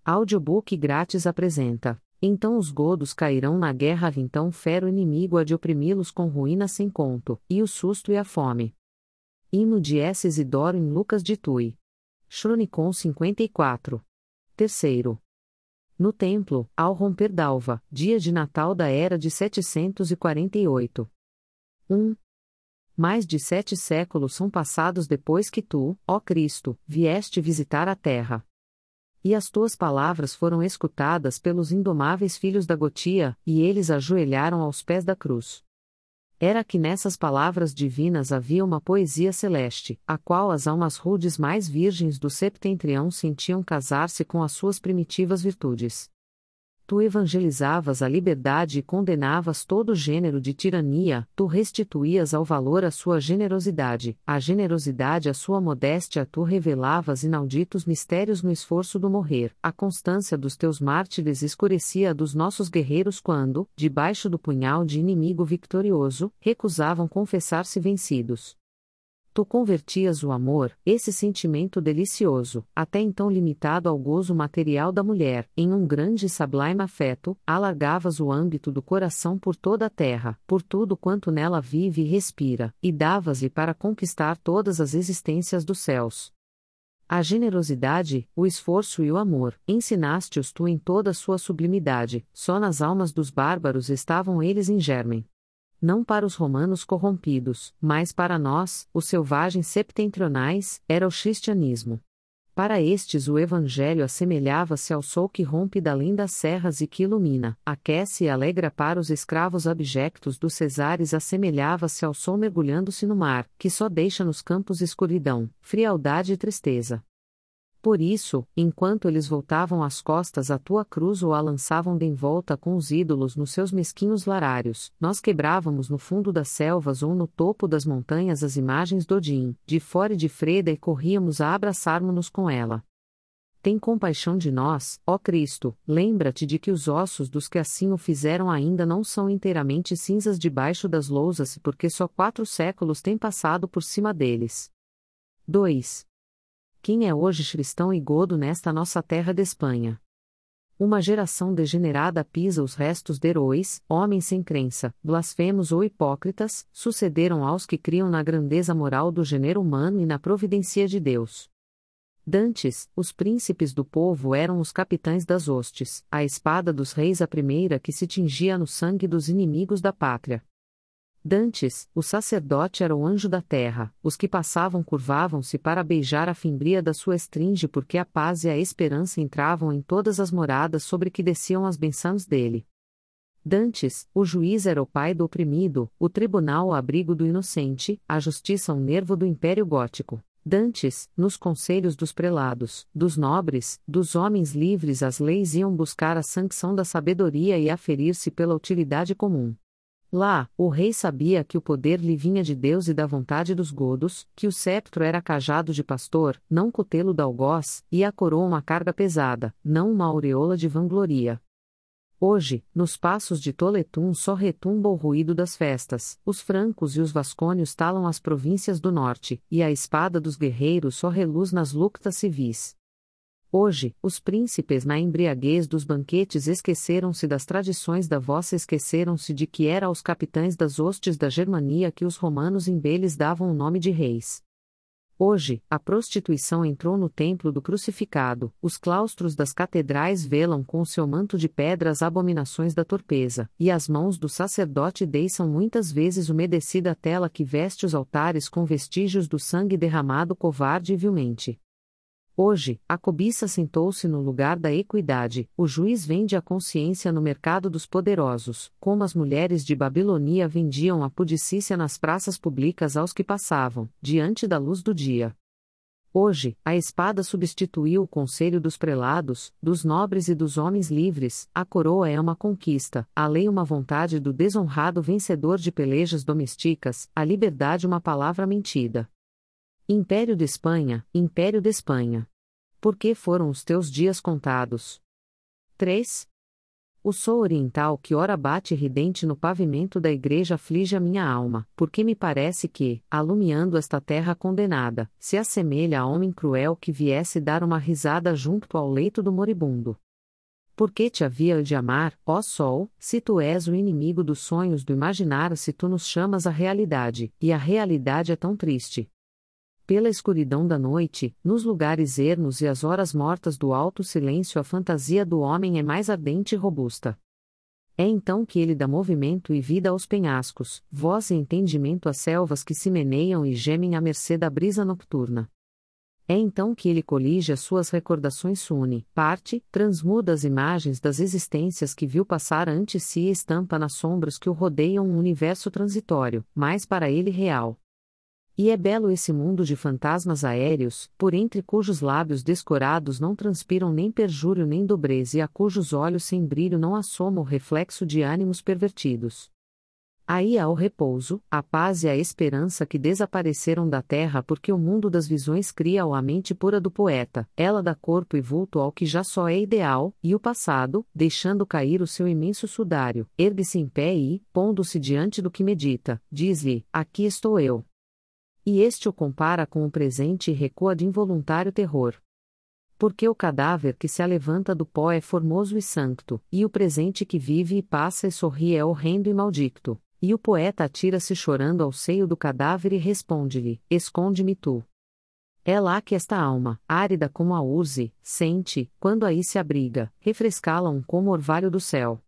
Audiobook grátis apresenta. Então os godos cairão na guerra, então fera o inimigo há de oprimi-los com ruína sem conto, e o susto e a fome. Hino de S. Isidoro em Lucas de Tui. Chronicon 54. Terceiro. No templo, ao romper d'alva, dia de Natal da era de 748. 1. Mais de 7 séculos são passados depois que tu, ó Cristo, vieste visitar a terra. E as tuas palavras foram escutadas pelos indomáveis filhos da Gotia, e eles ajoelharam aos pés da cruz. Era que nessas palavras divinas havia uma poesia celeste, a qual as almas rudes mais virgens do septentrião sentiam casar-se com as suas primitivas virtudes. Tu evangelizavas a liberdade e condenavas todo gênero de tirania, tu restituías ao valor a sua generosidade a sua modéstia, tu revelavas inauditos mistérios no esforço do morrer, a constância dos teus mártires escurecia a dos nossos guerreiros quando, debaixo do punhal de inimigo vitorioso, recusavam confessar-se vencidos. Tu convertias o amor, esse sentimento delicioso, até então limitado ao gozo material da mulher, em um grande e sublime afeto, alargavas o âmbito do coração por toda a terra, por tudo quanto nela vive e respira, e davas-lhe para conquistar todas as existências dos céus. A generosidade, o esforço e o amor, ensinaste-os tu em toda a sua sublimidade, só nas almas dos bárbaros estavam eles em germen. Não para os romanos corrompidos, mas para nós, os selvagens septentrionais, era o cristianismo. Para estes o evangelho assemelhava-se ao sol que rompe d'além das serras e que ilumina, aquece e alegra. Para os escravos abjectos dos cesares assemelhava-se ao sol mergulhando-se no mar, que só deixa nos campos escuridão, frialdade e tristeza. Por isso, enquanto eles voltavam as costas à tua cruz ou a lançavam de envolta com os ídolos nos seus mesquinhos larários, nós quebrávamos no fundo das selvas ou no topo das montanhas as imagens de Odin, de fora e de Freda, e corríamos a abraçarmos-nos com ela. Tem compaixão de nós, ó Cristo, lembra-te de que os ossos dos que assim o fizeram ainda não são inteiramente cinzas debaixo das lousas, porque só 4 séculos têm passado por cima deles. 2. Quem é hoje cristão e godo nesta nossa terra de Espanha? Uma geração degenerada pisa os restos de heróis, homens sem crença, blasfemos ou hipócritas, sucederam aos que criam na grandeza moral do gênero humano e na providência de Deus. Dantes, os príncipes do povo eram os capitães das hostes, a espada dos reis a primeira que se tingia no sangue dos inimigos da pátria. Dantes, o sacerdote era o anjo da terra, os que passavam curvavam-se para beijar a fimbria da sua estringe, porque a paz e a esperança entravam em todas as moradas sobre que desciam as bênçãos dele. Dantes, o juiz era o pai do oprimido, o tribunal o abrigo do inocente, a justiça o nervo do império gótico. Dantes, nos conselhos dos prelados, dos nobres, dos homens livres as leis iam buscar a sanção da sabedoria e aferir-se pela utilidade comum. Lá, o rei sabia que o poder lhe vinha de Deus e da vontade dos godos, que o cetro era cajado de pastor, não cutelo de algoz, e a coroa uma carga pesada, não uma aureola de vangloria. Hoje, nos passos de Toletum só retumba o ruído das festas, os francos e os vascônios talam as províncias do norte, e a espada dos guerreiros só reluz nas luctas civis. Hoje, os príncipes na embriaguez dos banquetes esqueceram-se das tradições da vossa, esqueceram-se de que era aos capitães das hostes da Germania que os romanos imbeles davam o nome de reis. Hoje, a prostituição entrou no templo do crucificado, os claustros das catedrais velam com o seu manto de pedra as abominações da torpeza, e as mãos do sacerdote deixam muitas vezes umedecida a tela que veste os altares com vestígios do sangue derramado covarde e vilmente. Hoje, a cobiça sentou-se no lugar da equidade, o juiz vende a consciência no mercado dos poderosos, como as mulheres de Babilonia vendiam a pudicícia nas praças públicas aos que passavam, diante da luz do dia. Hoje, a espada substituiu o conselho dos prelados, dos nobres e dos homens livres, a coroa é uma conquista, a lei uma vontade do desonrado vencedor de pelejas domésticas, a liberdade uma palavra mentida. Império de Espanha, Império de Espanha. Por que foram os teus dias contados? 3. O sol oriental que ora bate ridente no pavimento da igreja aflige a minha alma, porque me parece que, alumiando esta terra condenada, se assemelha a homem cruel que viesse dar uma risada junto ao leito do moribundo. Por que te havia de amar, ó sol, se tu és o inimigo dos sonhos do imaginário, se tu nos chamas à realidade, e a realidade é tão triste? Pela escuridão da noite, nos lugares ermos e as horas mortas do alto silêncio, a fantasia do homem é mais ardente e robusta. É então que ele dá movimento e vida aos penhascos, voz e entendimento às selvas que se meneiam e gemem à mercê da brisa nocturna. É então que ele colige as suas recordações, une, parte, transmuda as imagens das existências que viu passar ante si e estampa nas sombras que o rodeiam um universo transitório, mas para ele real. E é belo esse mundo de fantasmas aéreos, por entre cujos lábios descorados não transpiram nem perjúrio nem dobrez e a cujos olhos sem brilho não assoma o reflexo de ânimos pervertidos. Aí há o repouso, a paz e a esperança que desapareceram da terra porque o mundo das visões cria-o a mente pura do poeta, ela dá corpo e vulto ao que já só é ideal, e o passado, deixando cair o seu imenso sudário, ergue-se em pé e, pondo-se diante do que medita, diz-lhe, aqui estou eu. E este o compara com o presente e recua de involuntário terror. Porque o cadáver que se alevanta do pó é formoso e sancto, e o presente que vive e passa e sorri é horrendo e maldicto, e o poeta atira-se chorando ao seio do cadáver e responde-lhe, esconde-me tu. É lá que esta alma, árida como a urze, sente, quando aí se abriga, refrescá-la como orvalho do céu.